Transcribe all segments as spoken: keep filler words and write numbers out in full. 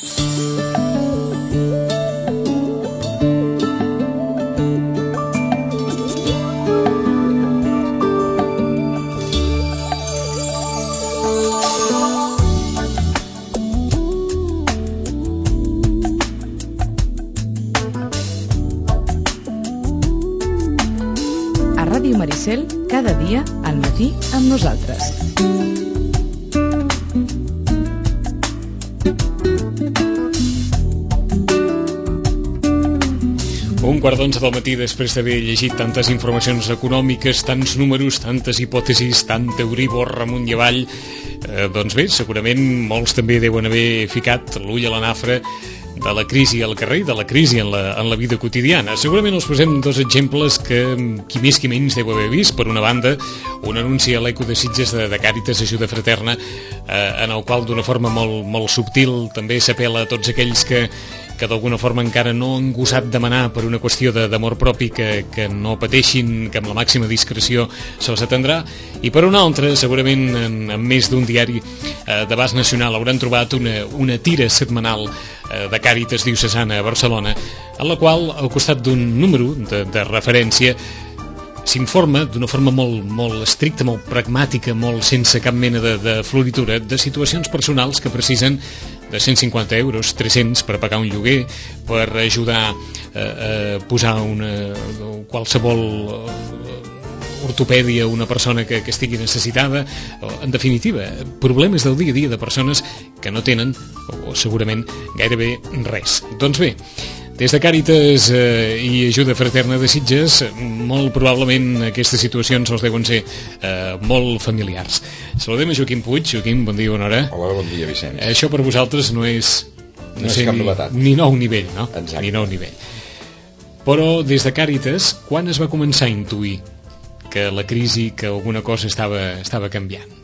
Ràdio Maricel, cada dia al matí amb nosaltres. Un quart d'onze del matí, després d'haver llegit tantes informacions econòmiques, tants números, tantes hipòtesis, tant Euribor amunt i avall, eh, doncs bé, segurament molts també deuen haver ficat l'ull a la nafra de la crisi al carrer, de la crisi en la, en la vida quotidiana. Segurament els posem dos exemples que qui més qui menys deu haver vist. Per una banda, un anunci a l'Eco de Sitges de, de Càritas Ajuda Fraterna, eh, en el qual d'una forma molt, molt subtil també s'apel·la a tots aquells que que d'alguna forma encara no han gosat demanar per una qüestió d'amor propi, que, que no pateixin, que amb la màxima discreció se'ls atendrà. I per una altra, segurament en, en més d'un diari eh, d'abast nacional hauran trobat una, una tira setmanal eh, de Càritas Diocesana a Barcelona, en la qual, al costat d'un número de, de referència, s'informa d'una forma molt, molt estricta, molt pragmàtica, molt sense cap mena de, de floritura, de situacions personals que precisen de cent cinquanta euros, tres-cents per pagar un lloguer, per ajudar a, a posar una, qualsevol ortopèdia a una persona que, que estigui necessitada. En definitiva, problemes del dia a dia de persones que no tenen, o segurament, gairebé res. Doncs bé, des de Càritas eh, i Ajuda Fraterna de Sitges, molt probablement aquestes situacions els deuen ser eh, molt familiars. Saludem a Joaquim Puig. Joaquim, bon dia, bona hora. Hola, bon dia, Vicenç. Això per vosaltres no és, no no sé, és cap ni, novetat. ni nou nivell, no? Exacte. Ni nou nivell. Però des de Càritas, quan es va començar a intuir que la crisi, que alguna cosa estava, estava canviant?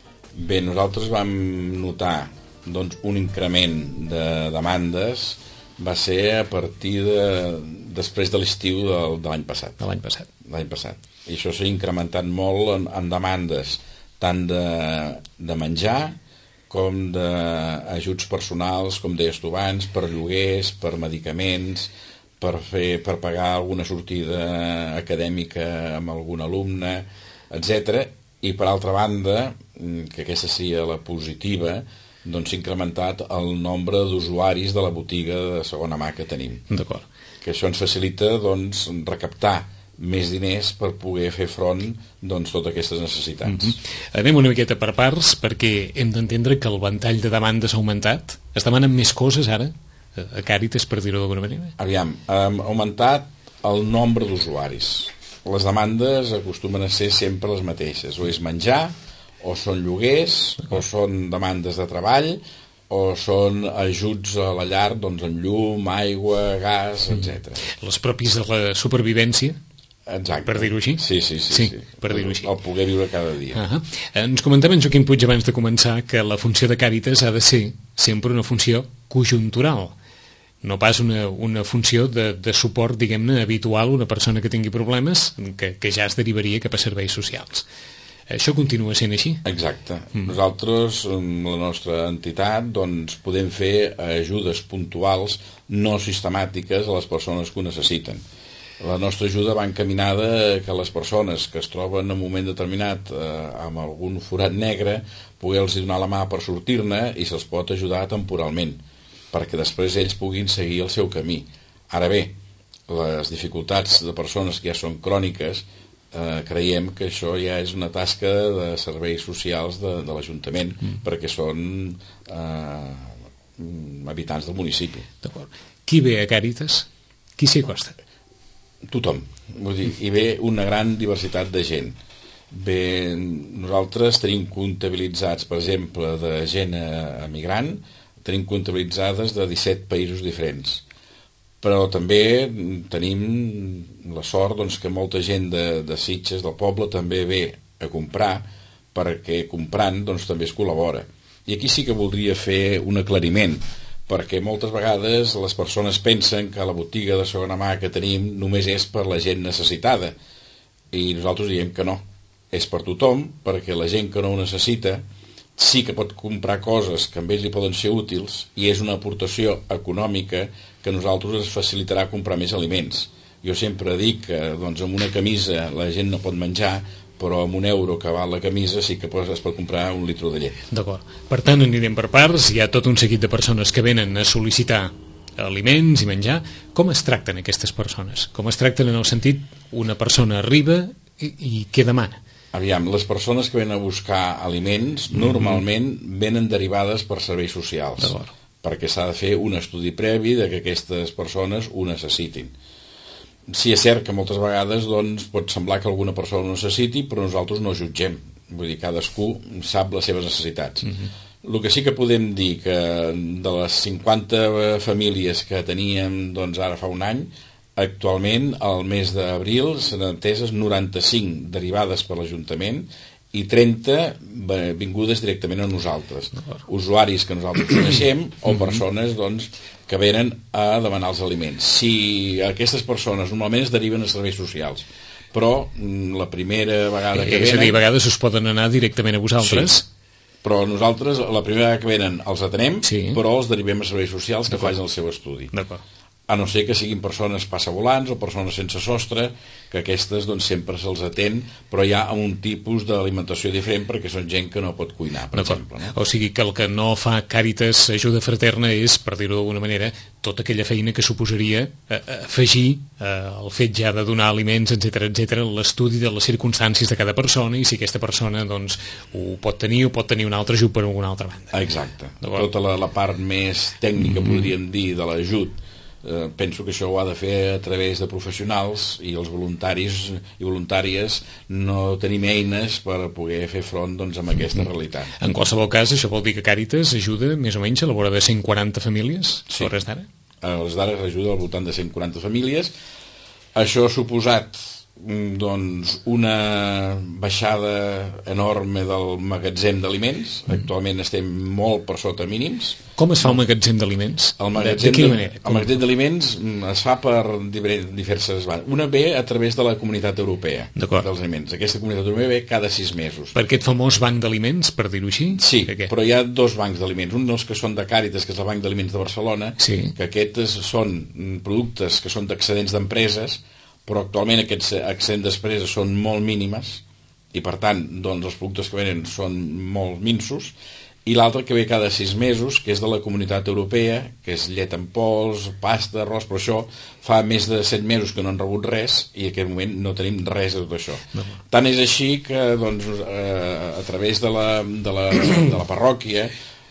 Bé, nosaltres vam notar doncs, un increment de demandes. Va ser a partir de... després de l'estiu de, de l'any passat. De l'any passat. L'any passat. I això s'ha incrementat molt en, en demandes, tant de, de menjar com d'ajuts personals, com deies tu abans, per lloguers, per medicaments, per, fer, per pagar alguna sortida acadèmica amb algun alumne, etcètera. I per altra banda, que aquesta seria la positiva, doncs s'ha incrementat el nombre d'usuaris de la botiga de segona mà que tenim. D'acord. Que això ens facilita doncs, recaptar més diners per poder fer front doncs, totes aquestes necessitats. Mm-hmm. Anem una miqueta per parts, perquè hem d'entendre que el ventall de demandes ha augmentat. Es demanen més coses ara a Càritas, per dir-ho d'alguna manera? Aviam, ha augmentat el nombre d'usuaris. Les demandes acostumen a ser sempre les mateixes. O és menjar, o són lloguers, o són demandes de treball, o són ajuts a la llar, doncs amb llum, aigua, gas, etcètera. Les pròpies de la supervivència? Exacte. Per dir-ho així? Sí, sí, sí. Sí, sí. per dir-ho així. El poder viure cada dia. Uh-huh. Ens comentava en Joaquim Puig abans de començar que la funció de Càritas ha de ser sempre una funció conjuntural, no pas una, una funció de, de suport, diguem-ne, habitual a una persona que tingui problemes, que, que ja es derivaria cap a serveis socials. Això continua sent així? Exacte. Mm. Nosaltres, amb la nostra entitat, doncs, podem fer ajudes puntuals, no sistemàtiques, a les persones que ho necessiten. La nostra ajuda va encaminada que les persones que es troben en un moment determinat eh, amb algun forat negre, poder-los donar la mà per sortir-ne i se'ls pot ajudar temporalment, perquè després ells puguin seguir el seu camí. Ara bé, les dificultats de persones que ja són cròniques, Eh, creiem que això ja és una tasca de serveis socials de, de l'Ajuntament, mm. perquè són eh, habitants del municipi. D'acord. Qui ve a Càritas? Qui s'hi acosta? Tothom. Vull dir, hi ve una gran diversitat de gent. Bé, nosaltres tenim comptabilitzats, per exemple, de gent emigrant, tenim comptabilitzades de disset països diferents. Però també tenim la sort doncs, que molta gent de, de Sitges, del poble, també ve a comprar, perquè comprant doncs, també es col·labora. I aquí sí que voldria fer un aclariment, perquè moltes vegades les persones pensen que la botiga de segona mà que tenim només és per la gent necessitada, i nosaltres diem que no, és per tothom, perquè la gent que no ho necessita sí que pot comprar coses que amb ells li poden ser útils i és una aportació econòmica que a nosaltres ens facilitarà comprar més aliments. Jo sempre dic que doncs, amb una camisa la gent no pot menjar, però amb un euro que val la camisa sí que es pot comprar un litre de llet. D'acord. Per tant, anirem per parts. Hi ha tot un seguit de persones que venen a sol·licitar aliments i menjar. Com es tracten aquestes persones? Com es tracten en el sentit una persona arriba i, i què demana? Aviam, les persones que venen a buscar aliments mm-hmm. normalment venen derivades per serveis socials, perquè s'ha de fer un estudi previ de que aquestes persones ho necessitin. Sí, és cert que moltes vegades doncs, pot semblar que alguna persona ho necessiti, però nosaltres no jutgem, vull dir, cadascú sap les seves necessitats. Mm-hmm. El que sí que podem dir que de les cinquanta famílies que teníem doncs, ara fa un any, actualment, al mes d'abril, s'han ateses noranta-cinc derivades per l'Ajuntament i trenta vingudes directament a nosaltres. Usuaris que nosaltres coneixem o persones doncs, que venen a demanar els aliments. Si aquestes persones normalment es deriven a serveis socials, però la primera vegada que venen... És a dir, a vegades us poden anar directament a vosaltres? Sí. Però nosaltres, la primera vegada que venen, els atenem, sí. però els derivem a serveis socials que facin el seu estudi. D'acord. A no ser que siguin persones passavolants o persones sense sostre, que aquestes doncs, sempre se'ls atén, però hi ha un tipus d'alimentació diferent perquè són gent que no pot cuinar, per exemple. No? O sigui que el que no fa Càritas Ajuda Fraterna és, per dir-ho d'alguna manera, tota aquella feina que suposaria eh, afegir eh, el fet ja de donar aliments, etcètera, etcètera, l'estudi de les circumstàncies de cada persona i si aquesta persona doncs, ho pot tenir o pot tenir un altre ajut per alguna altra banda. Exacte. Tota la, la part més tècnica, mm-hmm. podríem dir, de l'ajut, Eh, penso que això ho ha de fer a través de professionals i els voluntaris i voluntàries no tenim eines per poder fer front doncs, amb aquesta realitat. En qualsevol cas, això vol dir que Càritas ajuda més o menys a la vora de cent quaranta famílies? Sí, a hores d'ara? A hores d'ara ajuda al voltant de cent quaranta famílies. Això ha suposat doncs, una baixada enorme del magatzem d'aliments. Actualment estem molt per sota mínims. Com es fa el magatzem d'aliments? El magatzem, de, de, el magatzem d'aliments es fa per diverses bandes. Una ve a través de la Comunitat Europea dels aliments. Aquesta Comunitat Europea ve cada sis mesos. Per aquest famós banc d'aliments, per dir-ho així? Sí, però hi ha dos bancs d'aliments. Un dels que són de Càritas, que és el Banc d'Aliments de Barcelona, sí. que aquests són productes que són d'excedents d'empreses, però actualment aquests excedents d'empreses són molt mínimes i per tant doncs, els productes que venen són molt minsos, i l'altre que ve cada sis mesos, que és de la Comunitat Europea, que és llet en pols, pasta, arròs, però això fa més de set mesos que no han rebut res i en aquest moment no tenim res de tot això. No. Tant és així que doncs, eh, a través de la, de la, de la parròquia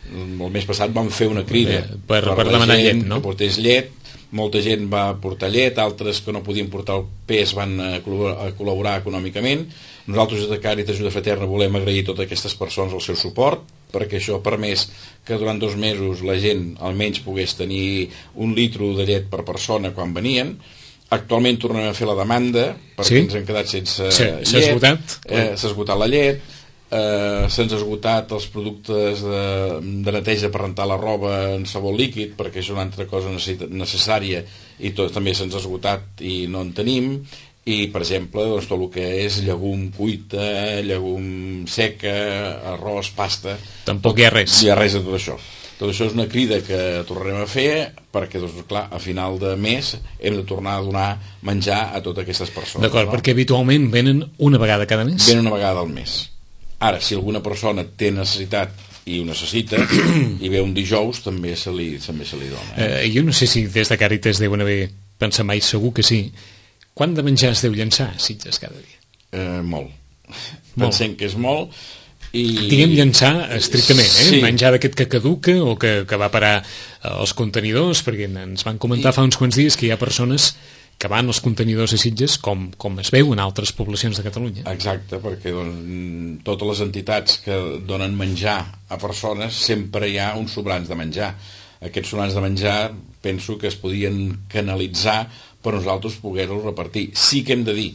el mes passat vam fer una crida per, per, per demanar llet, no? Que portés llet. Molta gent va portar llet, altres que no podien portar el pes van a col·laborar econòmicament. Nosaltres des de Càritas Ajuda Fraterna volem agrair a totes aquestes persones el seu suport, perquè això ha permès que durant dos mesos la gent almenys pogués tenir un litro de llet per persona quan venien. Actualment tornem a fer la demanda perquè sí? ens hem quedat sense sí, llet. S'ha esgotat? Eh, s'ha esgotat la llet. Uh, se'ns ha esgotat els productes de, de neteja per rentar la roba en sabó líquid perquè és una altra cosa necessària i tot, també se'ns ha esgotat i no en tenim, i per exemple doncs, tot el que és llegum cuita, llegum seca, arròs, pasta, tampoc hi ha res hi ha res de tot això. Tot això és una crida que tornarem a fer perquè, doncs, clar, a final de mes hem de tornar a donar menjar a totes aquestes persones. D'acord, no? Perquè habitualment venen una vegada cada mes? Venen una vegada al mes. Ara, si alguna persona té necessitat i ho necessita i ve un dijous, també se li, també se li dona. Eh? Eh, jo no sé si des de Càritas deuen haver pensat mai, segur que sí. Quant de menjar es deu llençar a Sitges cada dia? Eh, molt. molt. Pensem que és molt. I... Diguem llençar estrictament, eh? Sí. Menjar d'aquest que caduca o que, que va parar als contenidors, perquè ens van comentar I... fa uns quants dies que hi ha persones que van als contenidors a Sitges com, com es veu en altres poblacions de Catalunya. Exacte, perquè doncs, totes les entitats que donen menjar a persones sempre hi ha uns sobrants de menjar. Aquests sobrants de menjar penso que es podien canalitzar per nosaltres poder-los repartir. Sí que hem de dir,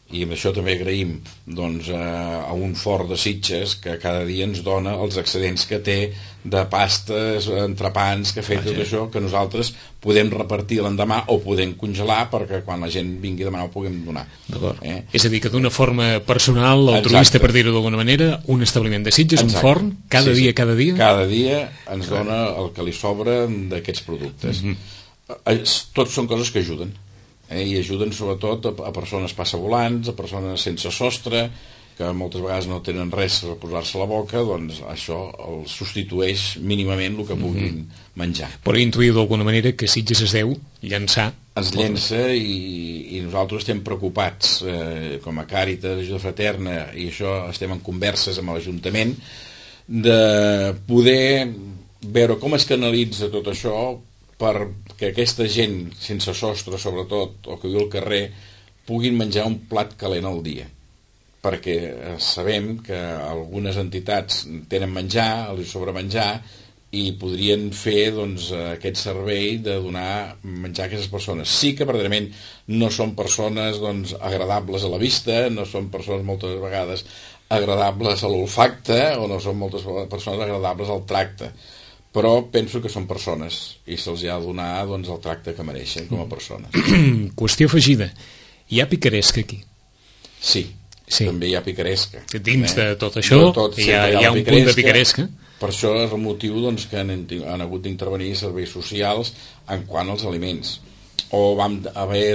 i amb això també agraïm doncs, a, a un Forn de Sitges que cada dia ens dona els excedents que té de pastes, entrepans, cafè, ah, tot sí. Això que nosaltres podem repartir l'endemà o podem congelar perquè quan la gent vingui a demanar ho puguem donar. Eh? És a dir, que d'una forma personal, altruista, per dir-ho d'alguna manera, un establiment de Sitges, exacte. Un forn, cada sí, dia, sí. cada dia? Cada dia ens Clar. dona el que li sobra d'aquests productes. Mm-hmm. Tots són coses que ajuden. Eh, i ajuden sobretot a, a persones passavolants, a persones sense sostre, que moltes vegades no tenen res per posar-se a la boca, doncs això el substitueix mínimament el que puguin mm-hmm. menjar. Però intuïu d'alguna manera que Sitges es deu llançar. Es llença i, i nosaltres estem preocupats, eh, com a Càritas, Ajuda Fraterna, i això estem en converses amb l'Ajuntament, de poder veure com es canalitza tot això perquè aquesta gent sense sostre, sobretot, o que viu al carrer, puguin menjar un plat calent al dia. Perquè sabem que algunes entitats tenen menjar, els sobra menjar, i podrien fer doncs, aquest servei de donar menjar a aquestes persones. Sí que, verdaderament, no són persones doncs, agradables a la vista, no són persones moltes vegades agradables a l'olfacte, o no són moltes persones agradables al tracte. Però penso que són persones i se'ls ha de donar doncs, el tracte que mereixen com a persones. Qüestió afegida. Hi ha picaresca aquí? Sí, sí. També hi ha picaresca. Dins eh? de tot això no tot, hi, ha, hi ha un punt de picaresca. Per això és el motiu doncs, que han, han hagut d'intervenir serveis socials en quant als aliments. O vam haver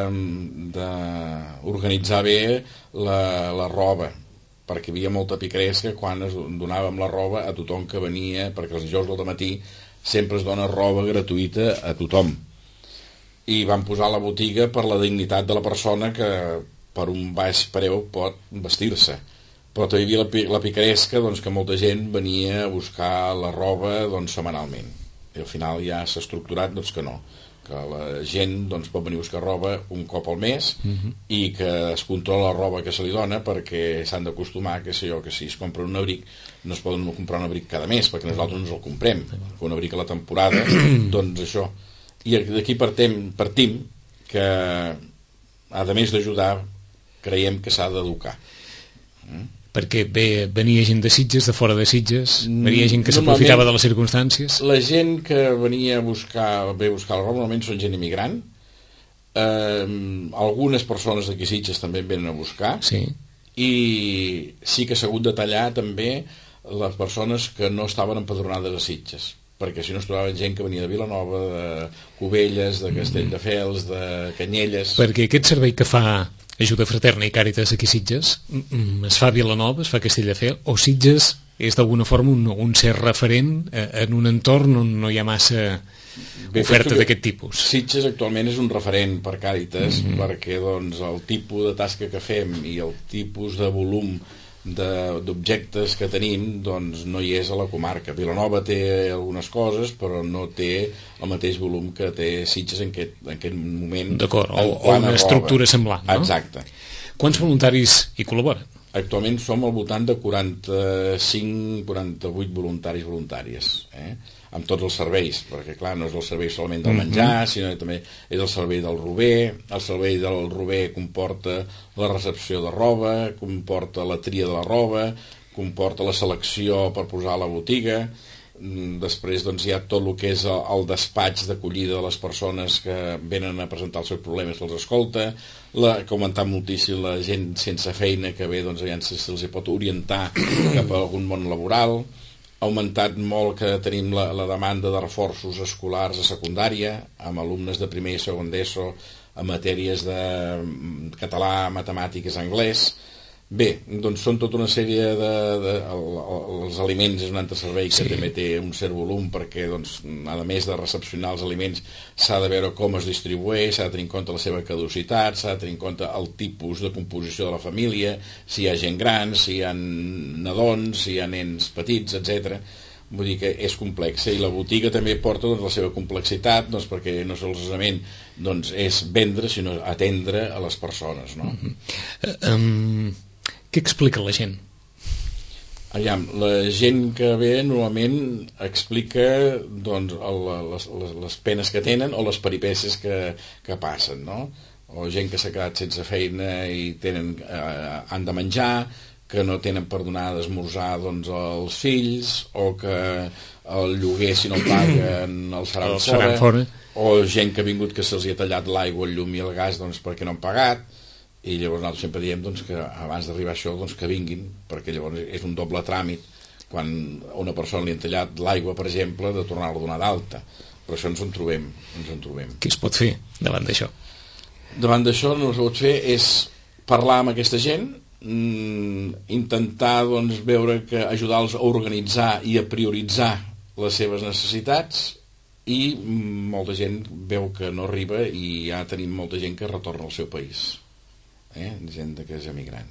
d'organitzar bé la, la roba, perquè hi havia molta picaresca quan es donàvem la roba a tothom que venia, perquè els dijous del matí sempre es dona roba gratuïta a tothom. I vam posar la botiga per la dignitat de la persona que per un baix preu pot vestir-se. Però també hi havia la picaresca doncs, que molta gent venia a buscar la roba doncs, setmanalment. I al final ja s'ha estructurat doncs, que no. Que la gent doncs, pot venir a buscar roba un cop al mes uh-huh. i que es controla la roba que se li dona perquè s'han d'acostumar que, sé jo, que si es compra un abric no es poden comprar un abric cada mes perquè nosaltres no ens el comprem, que un abric a la temporada doncs això. I d'aquí partim, partim que a més d'ajudar creiem que s'ha d'educar. Mm? Perquè bé, venia gent de Sitges, de fora de Sitges, venia gent que s'aprofitava de les circumstàncies. La gent que venia a buscar, ve a buscar la roba normalment són gent immigrant. Eh, algunes persones d'aquí Sitges també venen a buscar. Sí. I sí que s'ha hagut de tallar també les persones que no estaven empadronades a Sitges, perquè si no es trobaven gent que venia de Vilanova, de Cubelles, de Castelldefels, de Canyelles. Perquè aquest servei que fa Ajuda Fraterna i Càritas aquí a Sitges es fa a Vilanova, es fa a Castelldefels, o Sitges és d'alguna forma un, un cert referent en un entorn on no hi ha massa Bé, oferta d'aquest tipus. Sitges actualment és un referent per Càritas mm-hmm. perquè doncs, el tipus de tasca que fem i el tipus de volum d'objectes que tenim doncs no hi és a la comarca. Vilanova té algunes coses però no té el mateix volum que té Sitges en aquest, en aquest moment. D'acord, o, o una estructura semblant, no? Exacte. Quants voluntaris hi col·laboren? Actualment som al voltant de quaranta-cinc quaranta-vuit voluntaris voluntàries, eh? Amb tots els serveis, perquè clar, no és el servei solament del menjar, mm-hmm. sinó que també és el servei del rober. El servei del rober comporta la recepció de roba, comporta la tria de la roba, comporta la selecció per posar a la botiga. Després doncs, hi ha tot el que és el despatx d'acollida de les persones que venen a presentar els seus problemes, que els escolta, la, que ha augmentat moltíssim la gent sense feina que ve, doncs, ja se'ls pot orientar cap a algun món laboral. Ha augmentat molt que tenim la, la demanda de reforços escolars a secundària, amb alumnes de primer i segon d'ESO en matèries de català, matemàtiques, anglès. Bé, doncs són tota una sèrie de... de el, els aliments és un altre servei que sí. també té un cert volum perquè, doncs, a més de recepcionar els aliments, s'ha de veure com es distribueix, s'ha de tenir en compte la seva caducitat, s'ha de tenir en compte el tipus de composició de la família, si hi ha gent gran, si hi ha nadons, si hi ha nens petits, etcètera. Vull dir que és complexa i la botiga també porta doncs, la seva complexitat doncs, perquè no solament doncs, és vendre sinó atendre a les persones, no? Uh-huh. um, què explica la gent? Aviam, la gent que ve normalment explica doncs, el, les, les, les penes que tenen o les peripècies que, que passen, no? o gent que s'ha quedat sense feina i tenen, eh, han de menjar, que no tenen per donar d'esmorzar doncs, als fills, o que el lloguer, si no paguen, els faran Els fora, faran fora, o gent que ha vingut que se'ls ha tallat l'aigua, el llum i el gas doncs, perquè no han pagat. I llavors nosaltres sempre diem doncs, que abans d'arribar a això doncs, que vinguin, perquè llavors és un doble tràmit quan a una persona li han tallat l'aigua, per exemple, de tornar-la a donar d'alta. Per això ens en trobem, ens en trobem. què es pot fer davant d'això? Davant d'això el que pot fer és parlar amb aquesta gent, mm, intentar doncs, veure que ajudar-los a organitzar i a prioritzar les seves necessitats, i molta gent veu que no arriba i ja tenim molta gent que retorna al seu país, eh? Gent que és emigrant,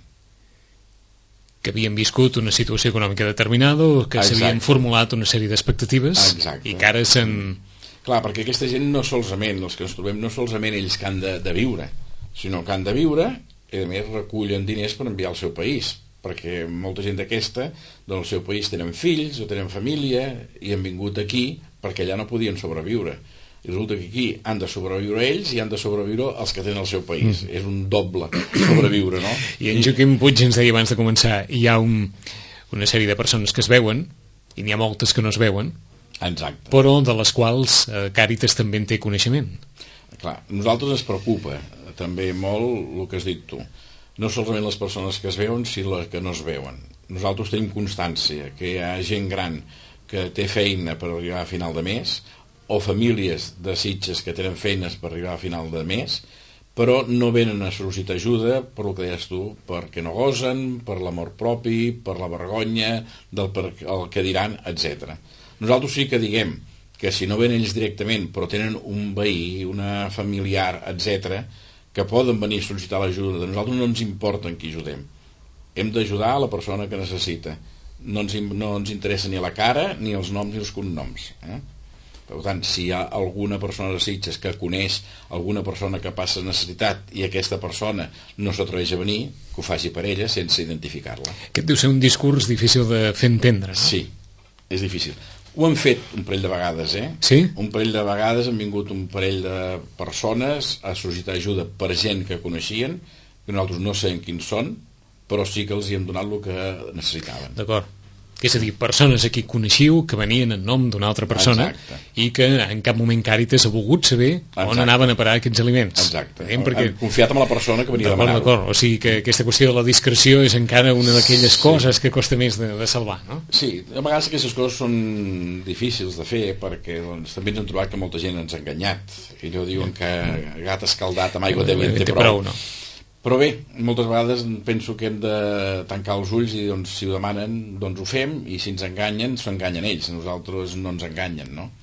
que havien viscut una situació econòmica determinada o que s'havien formulat una sèrie d'expectatives i que ara se'n... Clar, perquè aquesta gent no solament, els que ens trobem, no solament ells que han de, de viure, sinó que han de viure i a més recullen diners per enviar al seu país, perquè molta gent d'aquesta del seu país tenen fills o tenen família i han vingut aquí perquè allà no podien sobreviure, i resulta que aquí han de sobreviure ells i han de sobreviure els que tenen el seu país. Mm. És un doble sobreviure, no? I en Joaquim Puig ens deia abans de començar, hi ha un, una sèrie de persones que es veuen i n'hi ha moltes que no es veuen. Exacte. Però de les quals eh, Càritas també en té coneixement. Clar, a nosaltres ens preocupa també molt el que has dit tu, no solament les persones que es veuen sinó les que no es veuen. Nosaltres tenim constància que hi ha gent gran que té feina per arribar a final de mes, o famílies de Sitges que tenen feines per arribar a final de mes, però no venen a sol·licitar ajuda per el que deies tu, perquè no gosen, per l'amor propi, per la vergonya, del per el que diran, etcètera. Nosaltres sí que diguem que si no ven ells directament, però tenen un veí, una familiar, etcètera, que poden venir a sol·licitar l'ajuda, de nosaltres no ens importa en qui ajudem. Hem d'ajudar a la persona que necessita. No ens, no ens interessa ni la cara, ni els noms ni els cognoms. Eh? Per tant, si hi ha alguna persona de Sitges que coneix alguna persona que passa necessitat i aquesta persona no s'atreveix a venir, que ho faci per ella sense identificar-la. Aquest deu ser un discurs difícil de fer entendre, no? Sí, és difícil. Ho hem fet un parell de vegades, eh? Sí? Un parell de vegades han vingut un parell de persones a sol·licitar ajuda per gent que coneixien, que nosaltres no sabem quins són, però sí que els hi hem donat el que necessitaven. D'acord. És a dir, persones a qui coneixiu que venien en nom d'una altra persona. Exacte. I que en cap moment Càritas ha volgut saber Exacte. on anaven a parar aquests aliments. Exacte. Hem perquè... confiat en la persona que venia a demanar-ho. D'acord, o sigui que aquesta qüestió de la discreció és encara una d'aquelles sí. coses que costa més de, de salvar, no? Sí, a vegades aquestes coses són difícils de fer perquè doncs, també ens hem trobat que molta gent ens ha enganyat. I allò diuen que gat escaldat amb aigua de vent té prou. prou no? Però bé, moltes vegades penso que hem de tancar els ulls i doncs, si ho demanen, doncs ho fem, i si ens enganyen, s'ho enganyen ells, nosaltres no ens enganyen, no?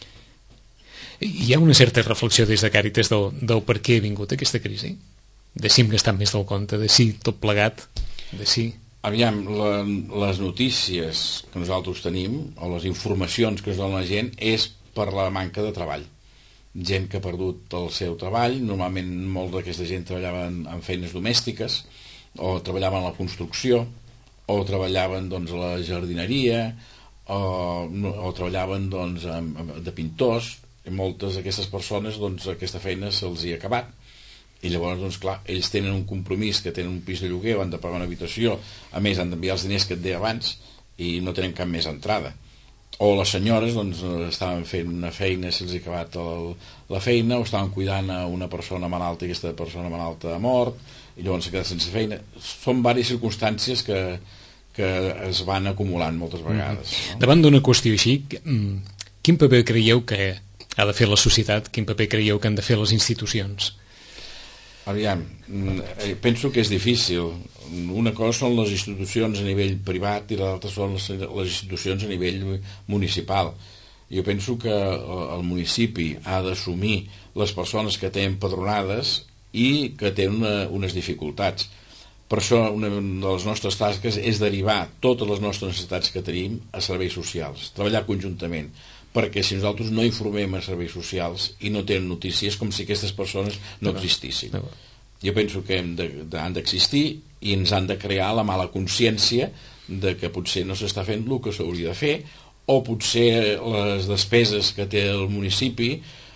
Hi ha una certa reflexió des de Càritas del, del per què ha vingut aquesta crisi? De si hem gastat més del compte, de si tot plegat, de si... Aviam, la, les notícies que nosaltres tenim, o les informacions que ens dona la gent, és per la manca de treball. Gent que ha perdut el seu treball, normalment molta d'aquesta gent treballaven en feines domèstiques, o treballaven a la construcció, o treballaven doncs, a la jardineria, o, o treballaven doncs, de pintors, i moltes d'aquestes persones doncs, aquesta feina se'ls hi ha acabat, i llavors, doncs, clar, ells tenen un compromís que tenen un pis de lloguer o han de pagar una habitació, a més han d'enviar els diners que et deia abans i no tenen cap més entrada. O les senyores doncs, estaven fent una feina, se'ls ha acabat el, la feina, o estaven cuidant a una persona malalta i aquesta persona malalta ha mort, i llavors s'ha quedat sense feina. Són diverses circumstàncies que, que es van acumulant moltes vegades. Mm-hmm. No? Davant d'una qüestió així, quin paper creieu que ha de fer la societat, quin paper creieu que han de fer les institucions? Aviam, penso que és difícil. Una cosa són les institucions a nivell privat i l'altra són les, les institucions a nivell municipal. Jo penso que el municipi ha d'assumir les persones que tenen padronades i que tenen una, unes dificultats. Per això una de les nostres tasques és derivar totes les nostres necessitats que tenim a serveis socials, treballar conjuntament, perquè si nosaltres no informem a serveis socials i no tenen notícies, com si aquestes persones no existissin. Jo penso que hem de, de, han d'existir i ens han de crear la mala consciència de que potser no s'està fent el que s'hauria de fer, o potser les despeses que té el municipi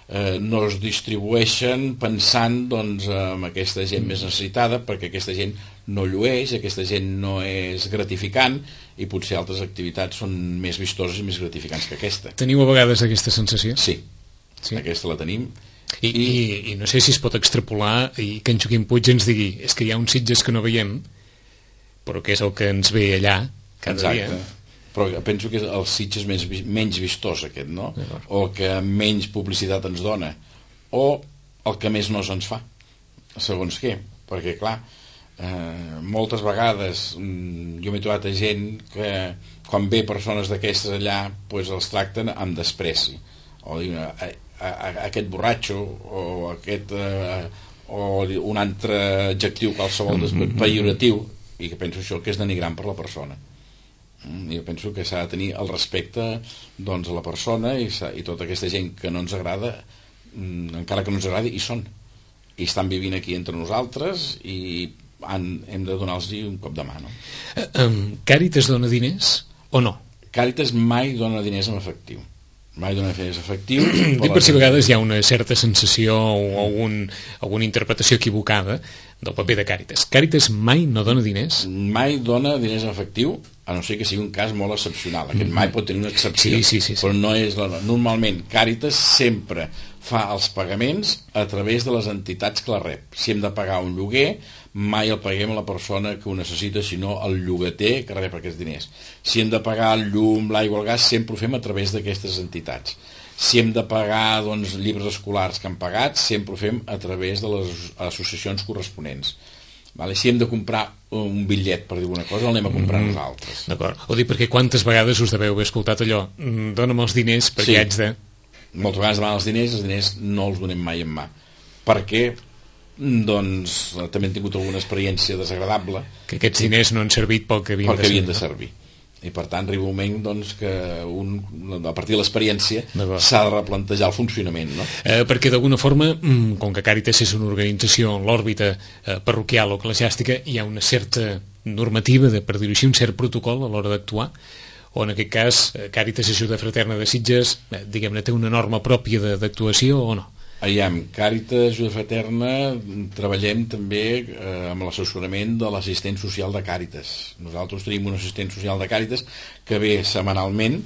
eh, no es distribueixen pensant doncs, en aquesta gent més necessitada, perquè aquesta gent no llueix, aquesta gent no és gratificant i potser altres activitats són més vistoses i més gratificants que aquesta. Teniu a vegades aquesta sensació? Sí, sí. Aquesta la tenim. I, I... I, i no sé si es pot extrapolar i que en Joaquim Puig ens digui és que hi ha uns Sitges que no veiem però que és el que ens ve allà cada Exacte. dia. Però penso que el Sitges és més, menys vistós aquest, no? O que menys publicitat ens dona, o el que més no se'ns fa, segons què, perquè clar, eh, moltes vegades jo m'he trobat a gent que quan ve persones d'aquestes allà pues els tracten amb despreci, o diuen a, a, a, aquest borratxo o aquest eh, o un altre adjectiu qualsevol pejoratiu, i que penso això que és denigrant per la persona. Jo penso que s'ha de tenir el respecte doncs, a la persona i, i tota aquesta gent que no ens agrada, encara que no ens agradi, hi són i estan vivint aquí entre nosaltres i han, hem de donar-los un cop de mà, no? Uh, um, Càritas dona diners o no? Càritas mai dona diners en efectiu, mai dona diners en efectiu. Dic per si a vegades hi ha una certa sensació o algun, alguna interpretació equivocada del paper de Càritas. Càritas mai no dona diners? Mai dona diners en efectiu, a no ser que sigui un cas molt excepcional. Aquest mai pot tenir una excepció, sí, sí, sí, sí. Però no és la... Normalment Càritas sempre fa els pagaments a través de les entitats que la rep. Si hem de pagar un lloguer, mai el paguem a la persona que ho necessita, sinó al llogater que rep aquests diners. Si hem de pagar el llum, l'aigua, el gas, sempre ho fem a través d'aquestes entitats. Si hem de pagar doncs, llibres escolars que han pagat, sempre ho fem a través de les associacions corresponents. Vale? Si hem de comprar un bitllet per dir alguna cosa, el anem a comprar mm, nosaltres. D'acord. Ho dic perquè quantes vegades us deveu haver escoltat allò, dona'm els diners perquè sí. haig de... Moltes vegades demanen els diners, els diners no els donem mai en mà. Perquè doncs també hem tingut alguna experiència desagradable. Que aquests diners no han servit pel que havien, pel que havien de servir. I per tant arriba un moment doncs, que un, a partir de l'experiència s'ha de replantejar el funcionament, no? Eh, perquè d'alguna forma, com que Càritas és una organització en l'òrbita eh, parroquial o eclesiàstica, hi ha una certa normativa, de, per dir-ho així, un cert protocol a l'hora d'actuar, o en aquest cas Càritas Ajuda Fraterna de Sitges eh, diguem-ne té una norma pròpia d'actuació o no? Aviam, Càritas Ajuda Fraterna treballem també eh, amb l'assessorament de l'assistent social de Càritas. Nosaltres tenim un assistent social de Càritas que ve setmanalment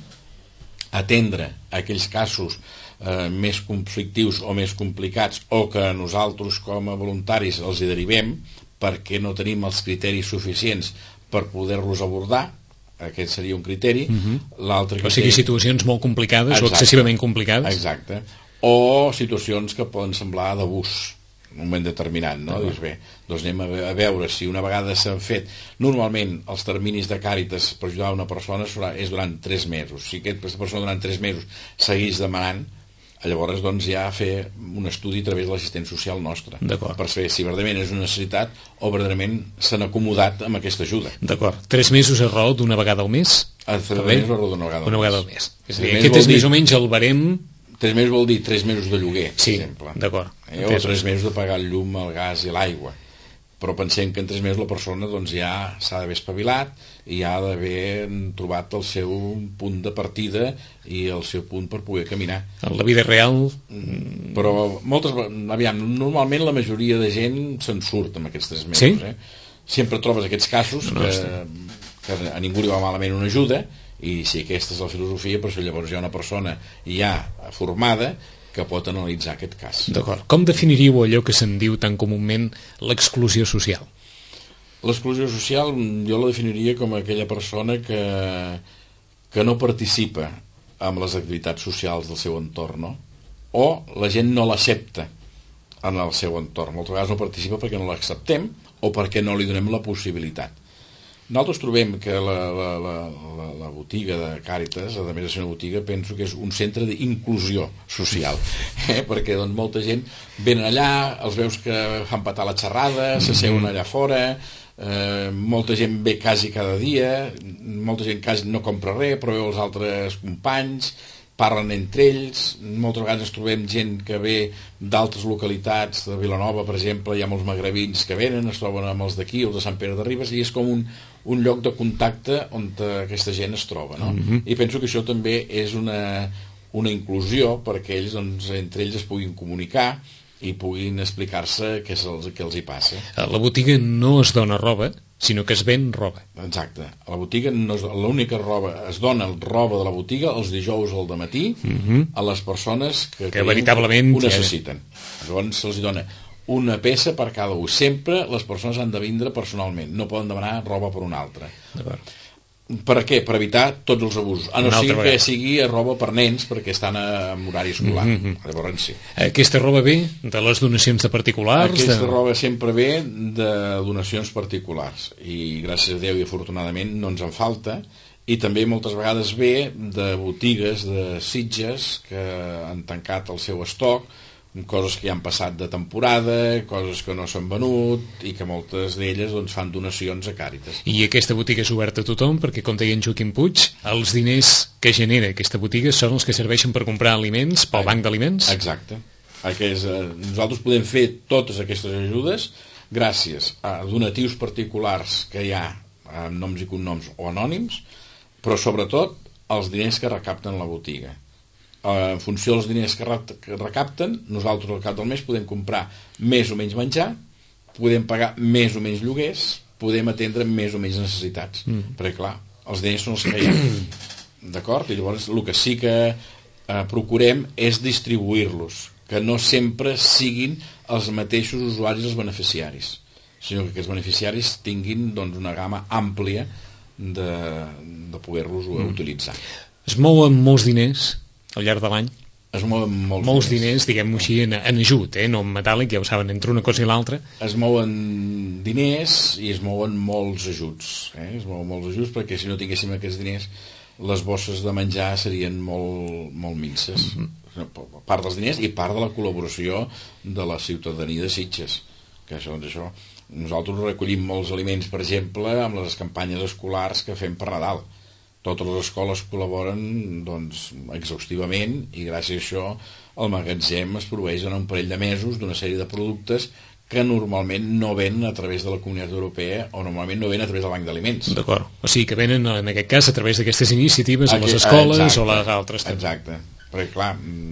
a atendre aquells casos eh, més conflictius o més complicats o que nosaltres com a voluntaris els hi derivem perquè no tenim els criteris suficients per poder-los abordar. Aquest seria un criteri. Uh-huh. L'altre criteri... O sigui, situacions molt complicades. Exacte. O excessivament complicades. Exacte. O situacions que poden semblar d'abús en un moment determinat, no? Dius, bé, doncs anem a veure si una vegada s'han fet. Normalment els terminis de Càritas per ajudar una persona és durant tres mesos. Si aquesta persona durant tres mesos seguís demanant, llavors doncs ja fer un estudi a través de l'assistent social nostre per saber si verdaderament és una necessitat o verdaderament s'han acomodat amb aquesta ajuda. D'acord. Tres mesos a raó d'una vegada al mes? A tres mesos a raó d'una vegada al mes. Una vegada al mes. És a dir, aquest és més o menys el barem... Tres mesos vol dir tres mesos de lloguer, sí, per exemple. D'acord. Eh? O tres mesos de pagar el llum, el gas i l'aigua. Però pensem que en tres mesos la persona doncs, ja s'ha d'haver espavilat i ha d'haver trobat el seu punt de partida i el seu punt per poder caminar. En la vida real... Però moltes, aviam, normalment la majoria de gent se'n surt amb aquests tres mesos. Sí? Eh? Sempre trobes aquests casos no, que, que a ningú li va malament una ajuda i si aquesta és la filosofia, per això llavors hi ha una persona ja formada que pot analitzar aquest cas. D'acord. Com definiríeu allò que se'n diu tan comúment l'exclusió social? L'exclusió social jo la definiria com aquella persona que, que no participa en les activitats socials del seu entorn, no? O la gent no l'accepta en el seu entorn. Moltes vegades no participa perquè no l'acceptem o perquè no li donem la possibilitat. Nosaltres trobem que la, la, la, la, la botiga de Càritas, a més de ser una botiga, penso que és un centre d'inclusió social, eh? Perquè doncs, molta gent venen allà, els veus que fan petar la xerrada, s'asseuen allà fora, eh, molta gent ve quasi cada dia, molta gent quasi no compra res, però veu els altres companys, parlen entre ells, moltes vegades ens trobem gent que ve d'altres localitats, de Vilanova, per exemple, hi ha molts magrebins que venen, es troben amb els d'aquí, els de Sant Pere de Ribes, i és com un, un lloc de contacte on aquesta gent es troba, no? Mm-hmm. I penso que això també és una, una inclusió perquè ells, doncs, entre ells es puguin comunicar i puguin explicar-se què, és el, què els hi passa. A la botiga no es dona roba, sinó que es ven roba. Exacte. A la botiga no es, l'única roba, es dona roba de la botiga els dijous al dematí uh-huh. a les persones que, que veritablement ho necessiten. Llavors se'ls dona una peça per cada un. Sempre les persones han de vindre personalment, no poden demanar roba per una altra. D'acord. Per què? Per evitar tots els abusos. A no sigui que sigui roba per nens perquè estan en horari escolar. Mm-hmm. Llavors sí. Aquesta roba ve de les donacions de particulars? Aquesta de... roba sempre ve de donacions particulars i gràcies a Déu i afortunadament no ens en falta, i també moltes vegades ve de botigues de Sitges que han tancat el seu estoc, coses que ja han passat de temporada, coses que no s'han venut i que moltes d'elles doncs, fan donacions a Càritas. I aquesta botiga és oberta a tothom perquè, com deia en Joaquim Puig, els diners que genera aquesta botiga són els que serveixen per comprar aliments pel banc d'aliments? Exacte. Aquest, eh, nosaltres podem fer totes aquestes ajudes gràcies a donatius particulars que hi ha amb noms i cognoms o anònims, però sobretot els diners que recapten la botiga. En funció dels diners que recapten, nosaltres al cap del mes podem comprar més o menys menjar, podem pagar més o menys lloguers, podem atendre més o menys necessitats. Mm. Perquè, clar, els diners són els que hi ha. D'acord? I llavors el que sí que eh, procurem és distribuir-los, que no sempre siguin els mateixos usuaris els beneficiaris, sinó que aquests beneficiaris tinguin doncs, una gamma àmplia de, de poder-los mm. utilitzar. Es mouen molts diners al llarg de l'any? Es mouen molts, molts diners, diners diguem-ho així, en, en ajut, eh? No en metàl·lic, ja ho saben, entre una cosa i l'altra. Es mouen diners i es mouen molts ajuts. Eh? Es mouen molts ajuts perquè si no tinguéssim aquests diners, les bosses de menjar serien molt, molt minces. Mm-hmm. Part dels diners i part de la col·laboració de la ciutadania de Sitges. Que això, doncs això, nosaltres recollim molts aliments, per exemple, amb les campanyes escolars que fem per Nadal. Totes les escoles col·laboren doncs, exhaustivament i gràcies a això el magatzem es proveeix en un parell de mesos d'una sèrie de productes que normalment no ven a través de la Comunitat Europea o normalment no ven a través del Banc d'Aliments. D'acord. O sigui que venen en aquest cas a través d'aquestes iniciatives a les escoles exacte, o les altres també. Exacte. Perquè clar,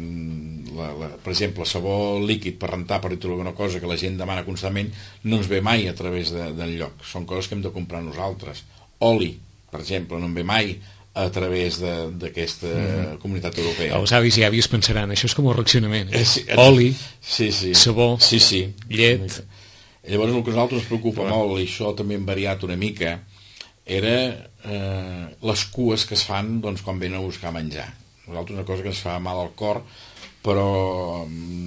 la, la, per exemple, sabó líquid per rentar, per dir alguna cosa que la gent demana constantment, no ens ve mai a través de, del lloc. Són coses que hem de comprar nosaltres. Oli, per exemple, no en ve mai a través d'aquesta mm. Comunitat Europea. Els avis i àvies pensaran, això és com el racionament. Eh? Sí, oli, sí, sí. sabó, sí, sí. llet... Llavors el que a nosaltres ens preocupa Clar. molt, i això també hem variat una mica, era eh, les cues que es fan doncs, quan venen a buscar menjar. Nosaltres una cosa que ens fa mal al cor, però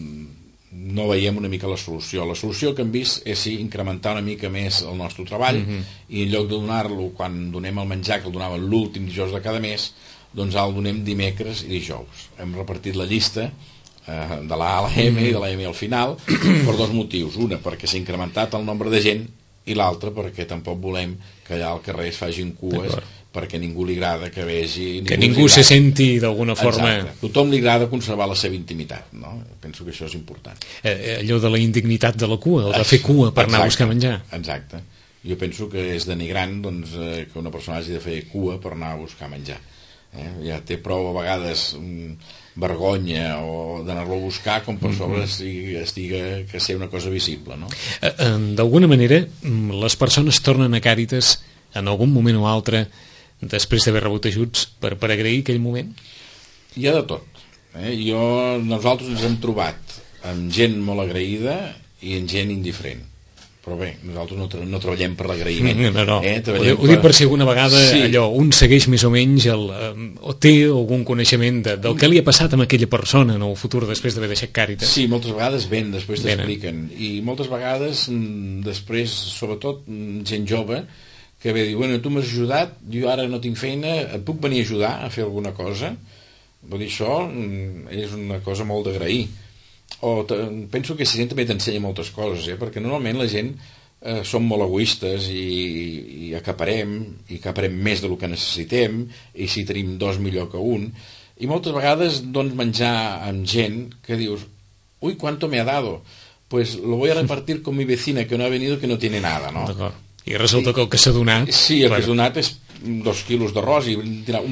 no veiem una mica la solució. La solució que hem vist és sí, incrementar una mica més el nostre treball mm-hmm. i en lloc de donar-lo quan donem el menjar, que el donaven l'últim dijous de cada mes, doncs el donem dimecres i dijous. Hem repartit la llista eh, de la A a la M i de la M al final per dos motius. Una, perquè s'ha incrementat el nombre de gent, i l'altra perquè tampoc volem que allà al carrer es fagin cues perquè ningú li agrada que vegi... Que ningú se senti d'alguna forma... Exacte. Tothom li agrada conservar la seva intimitat, no? Penso que això és important. Eh, allò de la indignitat de la cua, o de fer cua per exacte, anar a buscar menjar. Exacte. Jo penso que és denigrant doncs, eh, que una persona hagi de fer cua per anar a buscar menjar. Eh? Ja té prou a vegades mm, vergonya o d'anar-lo a buscar com per sobre estigui, estigui que sigui una cosa visible, no? Eh, eh, d'alguna manera, les persones tornen a Càritas en algun moment o altre després d'haver rebut ajuts per, per agrair aquell moment? Hi ha de tot. Eh? Jo, nosaltres ens hem trobat amb gent molt agraïda i amb gent indiferent. Però bé, nosaltres no, tra no treballem per l'agraïment. No, no. Eh? Ho, ho per... dic per si alguna vegada sí. allò, un segueix més o menys el, eh, o té algun coneixement de, del que li ha passat amb aquella persona en el futur després d'haver deixat Càritas. Sí, moltes vegades ven, després t'expliquen. I moltes vegades després, sobretot gent jove, que ve dir, bueno, tu m'has ajudat, jo ara no tinc feina, et puc venir a ajudar a fer alguna cosa? Vull dir, això és una cosa molt d'agrair. O penso que si gent també t'ensenya moltes coses, eh? Perquè normalment la gent eh, som molt egoistes i, i acaparem, i acaparem més del que necessitem, i si tenim dos millor que un, i moltes vegades dones menjar amb gent que dius, uy, ¿cuánto me ha dado? Pues lo voy a repartir con mi vecina que no ha venido que no tiene nada, ¿no? D'acord. I resulta que el que s'ha donat... Sí, el que s'ha donat és dos quilos d'arròs i un...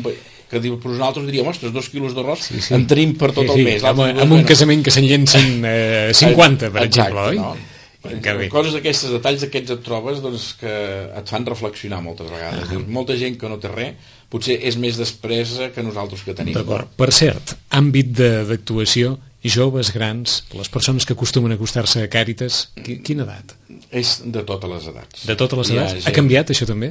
que per nosaltres diríem, ostres, dos quilos d'arròs sí, sí. en tenim per tot sí, sí. el mes. Amb, amb un casament que se'n llencen eh, cinquanta, per Exacte, exemple, oi? No? Coses d'aquestes, detalls d'aquests et trobes doncs, que et fan reflexionar moltes vegades. Ah. Dius, molta gent que no té res potser és més despresa que nosaltres que tenim. D'acord. Per cert, àmbit d'actuació, joves, grans, les persones que acostumen a acostar-se a Càritas, quina edat? És de totes les edats. De totes les edats? Ha, gent... ha canviat això també?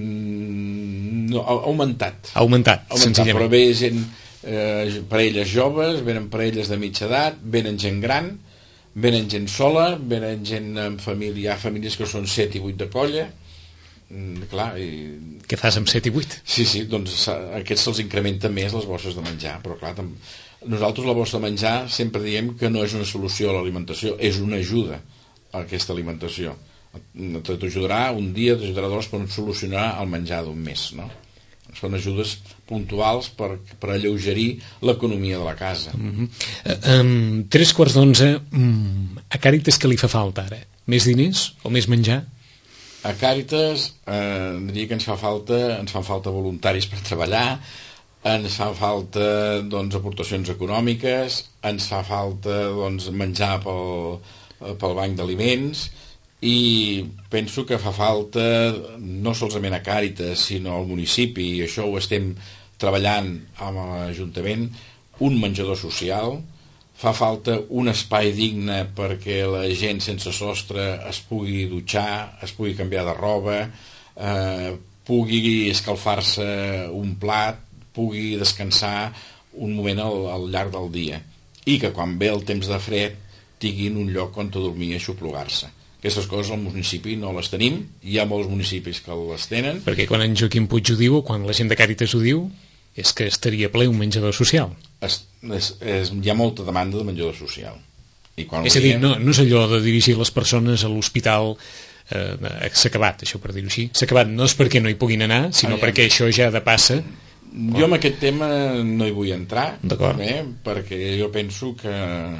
Mm, no, ha augmentat. Ha augmentat, ha augmentat senzillament. Però ve gent, eh, parelles joves, venen parelles de mitja edat, venen gent gran, venen gent sola, venen gent amb família, hi ha famílies que són set i vuit de colla, mm, clar, i... Què fas amb set i vuit? Sí, sí, doncs aquests se'ls incrementen més les bosses de menjar, però clar, tam... nosaltres la bossa de menjar sempre diem que no és una solució a l'alimentació, és una ajuda a aquesta alimentació. T'ajudarà un dia, t'ajudarà dos, però no solucionarà el menjar d'un mes, no? Són ajudes puntuals per, per alleugerir l'economia de la casa. Uh-huh. uh, um, tres quarts d'onze, um, a Càritas què li fa falta ara? Més diners o més menjar? A Càritas eh, diria que ens fa falta, ens fan falta voluntaris per treballar, ens fa falta doncs, aportacions econòmiques, ens fa falta doncs, menjar pel, pel banc d'aliments, i penso que fa falta no solament a Càritas sinó al municipi, i això ho estem treballant amb l'Ajuntament, un menjador social. Fa falta un espai digne perquè la gent sense sostre es pugui dutxar, es pugui canviar de roba, eh, pugui escalfar-se un plat, pugui descansar un moment al, al llarg del dia, i que quan ve el temps de fred tinguin un lloc on dormir i aixoplugar-se. Aquestes coses al municipi no les tenim, hi ha molts municipis que les tenen. Perquè quan en Joaquim Puig ho diu, o quan la gent de Càritas ho diu, és que estaria ple un menjador social. Es, es, es, hi ha molta demanda de menjador social. I quan és a dir, no, no és allò de dirigir les persones a l'hospital, eh, s'ha acabat, això per dir-ho així. S'ha acabat no és perquè no hi puguin anar, sinó ah, perquè això ja de passa. Jo amb aquest tema no hi vull entrar, eh, perquè jo penso que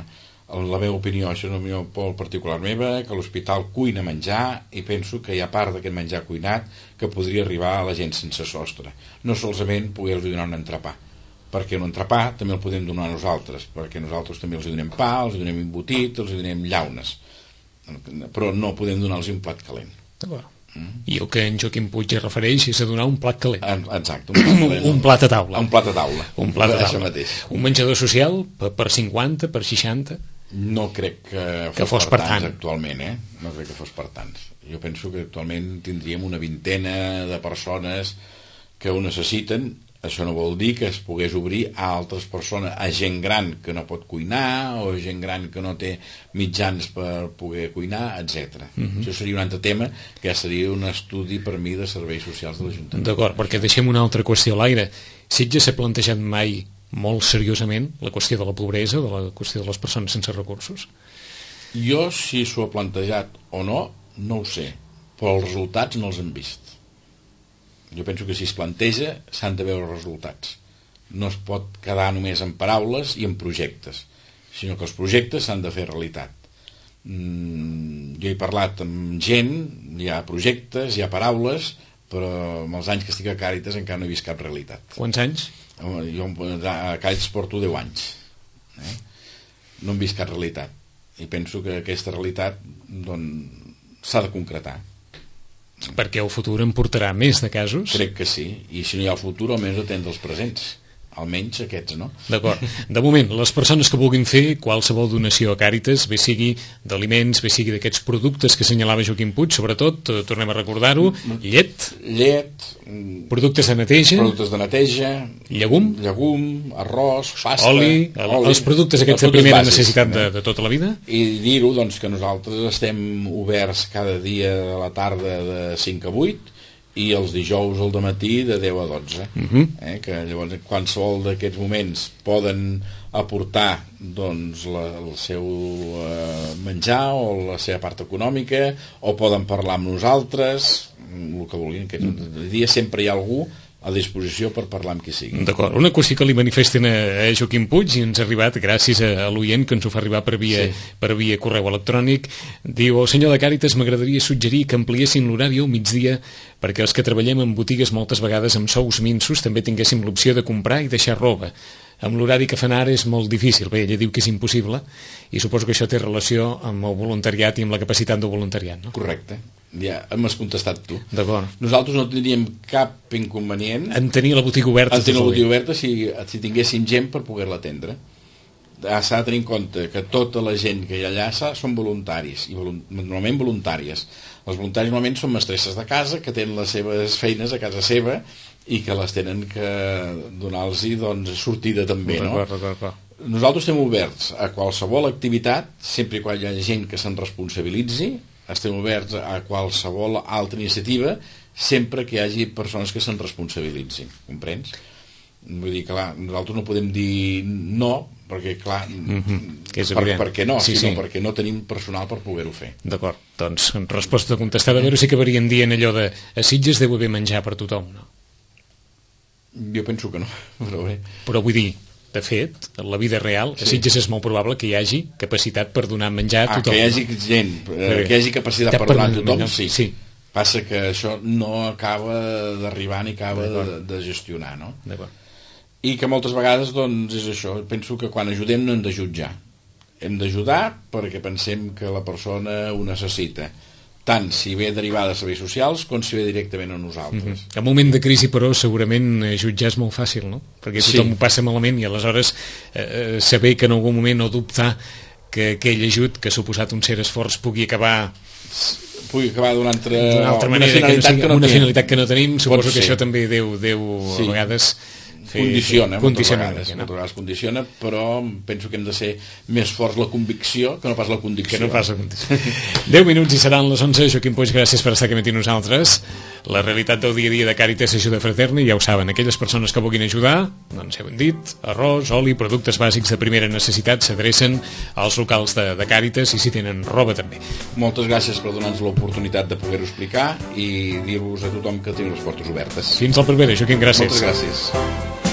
la meva opinió, això és una opinió molt particular meva, que l'hospital cuina menjar, i penso que hi ha part d'aquest menjar cuinat que podria arribar a la gent sense sostre. No solament poder-los donar un entrepà, perquè un entrepà també el podem donar a nosaltres, perquè nosaltres també els donem pa, els donem embotit, els donem llaunes, però no podem donar-los un plat calent. D'acord. Mm. I el que en Joaquim Puig es refereix és a donar un plat calent. Exacte, un plat calent. Un plat a taula. Un plat a taula. Un plat a taula. Un menjador social per cinquanta, per seixanta? No crec que fos, que fos per, per tants tant. actualment, eh? No crec que fos per tants. Jo penso que actualment tindríem una vintena de persones que ho necessiten. Això no vol dir que es pogués obrir a altres persones, a gent gran que no pot cuinar, o gent gran que no té mitjans per poder cuinar, etcètera. Uh-huh. Això seria un altre tema, que ja seria un estudi per mi de serveis socials de l'Ajuntament. D'acord, perquè deixem una altra qüestió a l'aire. Sitges s'ha plantejat mai molt seriosament la qüestió de la pobresa, de la qüestió de les persones sense recursos? Jo, si s'ho ha plantejat o no, no ho sé, però els resultats no els hem vist. Jo penso que si es planteja s'han de veure els resultats. No es pot quedar només en paraules i en projectes, sinó que els projectes s'han de fer realitat. Mm, jo he parlat amb gent, hi ha projectes, hi ha paraules, però amb els anys que estic a Càritas encara no he vist cap realitat. Quants anys? Jo a Càritas porto deu anys, eh? No hem vist cap realitat, i penso que aquesta realitat doncs, s'ha de concretar. Perquè el futur en portarà més de casos? Crec que sí, i si no hi ha el futur almenys atendre els presents, almenys aquests, no? D'acord. De moment, les persones que vulguin fer qualsevol donació a Càritas, bé sigui d'aliments, bé sigui d'aquests productes que assenyalava Joaquim Puig, sobretot, eh, tornem a recordar-ho, llet, llet, productes de neteja, productes de neteja, llegum, llegum, arròs, pasta, oli, oli, els productes aquests de primera bases, necessitat de, de tota la vida. I dir-ho, doncs, que nosaltres estem oberts cada dia a la tarda de cinc a vuit, i els dijous al dematí de deu a dotze, uh-huh. eh, que llavors qualsevol d'aquests moments poden aportar doncs, la, el seu eh, menjar o la seva part econòmica, o poden parlar amb nosaltres, el que vulguin. Aquest uh-huh. dia sempre hi ha algú a disposició per parlar amb qui sigui. D'acord, una qüestió que li manifesten a, a Joaquim Puig i ens ha arribat gràcies a, a l'oient que ens ho fa arribar per via, sí. per via correu electrònic. Diu, el senyor de Càritas, m'agradaria suggerir que ampliessin l'horari al migdia perquè els que treballem en botigues moltes vegades amb sous minsos també tinguéssim l'opció de comprar i deixar roba. Amb l'horari que fan ara és molt difícil. Bé, ella diu que és impossible i suposo que això té relació amb el voluntariat i amb la capacitat de voluntariat, no? Correcte. Ja m'has contestat tu. D'acord. Nosaltres no tindríem cap inconvenient en tenir la botiga oberta. En tenir la botiga oberta si, si tinguéssim gent per poder-la atendre. S'ha de tenir en compte que tota la gent que hi ha allà són voluntaris, i volu normalment voluntàries. Els voluntaris normalment són mestresses de casa que tenen les seves feines a casa seva i que les tenen que donar-los doncs, sortida també, no? Nosaltres estem oberts a qualsevol activitat, sempre i quan hi ha gent que se'n responsabilitzi, estem oberts a qualsevol altra iniciativa, sempre que hi hagi persones que se'n responsabilitzin, comprens? Vull dir, clar, nosaltres no podem dir no, perquè, clar, mm-hmm. que és per, per què no, sí, sinó sí. perquè no tenim personal per poder-ho fer. D'acord, doncs, en resposta contestada, a veure si acabarien dient allò de a Sitges deu haver menjar per tothom, no? Jo penso que no, però bé. Però vull dir, de fet, en la vida real, a Sitges és molt probable que hi hagi capacitat per donar menjar a tothom. Ah, que hi hagi gent, eh, que hi hagi capacitat per donar a tothom, sí. sí. Passa que això no acaba d'arribar ni acaba de, de gestionar, no? D'acord. I que moltes vegades, doncs, és això. Penso que quan ajudem no hem de jutjar. Hem d'ajudar perquè pensem que la persona ho necessita. Tant si ve derivada de serveis socials com si ve directament a nosaltres. Mm-hmm. En moment de crisi, però, segurament jutjar és molt fàcil, no? Perquè tothom sí. ho passa malament i aleshores eh, saber que en algun moment o dubtar que aquell ajut que ha suposat un cert esforç pugui acabar... pugui acabar d'una altra, d'una altra manera, una finalitat, que no, que no una tenim. finalitat que no tenim, suposo que això també deu, deu sí. a vegades... Fer, condiciona, moltes condiciona vegades, no? moltes vegades condiciona, però penso que hem de ser més forts la convicció que no pas la convicció. Que no pas la convicció. deu minuts i seran les onze. Joaquim Puig, gràcies per estar aquí amb nosaltres. La realitat del dia a dia de Càritas Ajuda Fraterna, ja ho saben, aquelles persones que vulguin ajudar, doncs ja ho hem dit, arròs, oli, productes bàsics de primera necessitat s'adrecen als locals de, de Càritas i si tenen roba també. Moltes gràcies per donar-nos l'oportunitat de poder-ho explicar i dir-vos a tothom que teniu les portes obertes. Fins la propera, Joaquim, gràcies. Moltes gràcies.